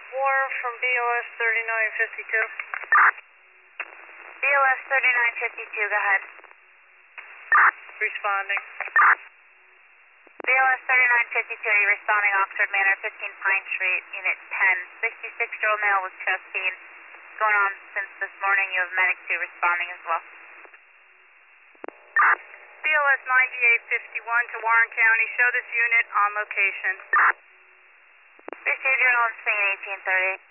War from BOS 3952. BOS 3952, go ahead. Responding. BOS 3952, you're responding Oxford Manor, 15 Pine Street, Unit 10. 66-year-old male with chest pain. Going on since this morning. You have medic 2 responding as well. BOS 9851 to Warren County. Show this unit on location. Received your own scene, 1838.